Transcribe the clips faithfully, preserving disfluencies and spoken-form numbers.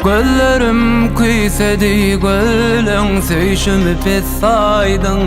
Gözlerim küysedi gölün söýüşümi pes saýdyň.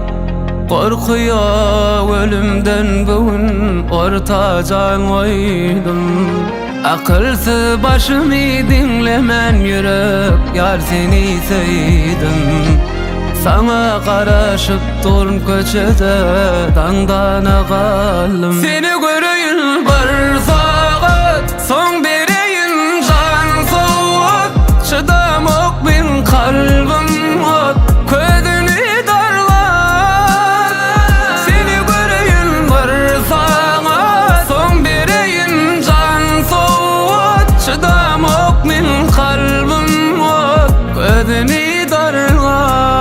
Korkuyor ölümden bugün ortacan oydum. Akılsız başımı dinlemen yürek yar seni sevdim. Sana karaşıp durun köçede dandana kaldım. Seni göreyin bir saat son bereyin can soğuk. Çıdamak bin kalbim ot közünü darlar. Seni göreyin bir saat son bereyin can soğuk. Çıdamak bin kalbim ot közünü darlar.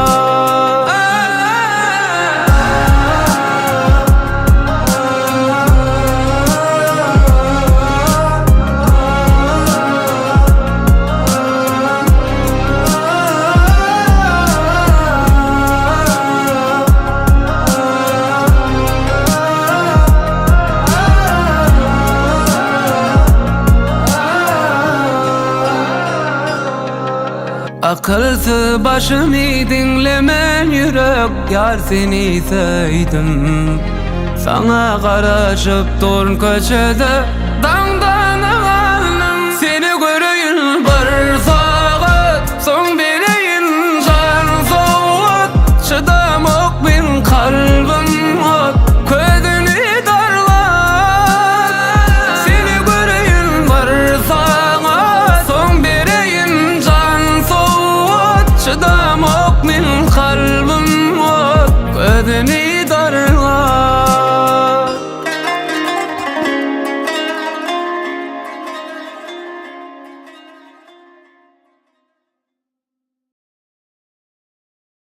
Akılsız başımı dinlemen yürek yar seni sevdim. Sana karaşıp durun köçede dandana kaldım. Seni göreyin bir saat son bereyin can soğuk. Çıdamak bin kalbim ot közünü darlar. Seni göreyin bir saat son bereyin can soğuk. Çıdamak min kalbim ot közünü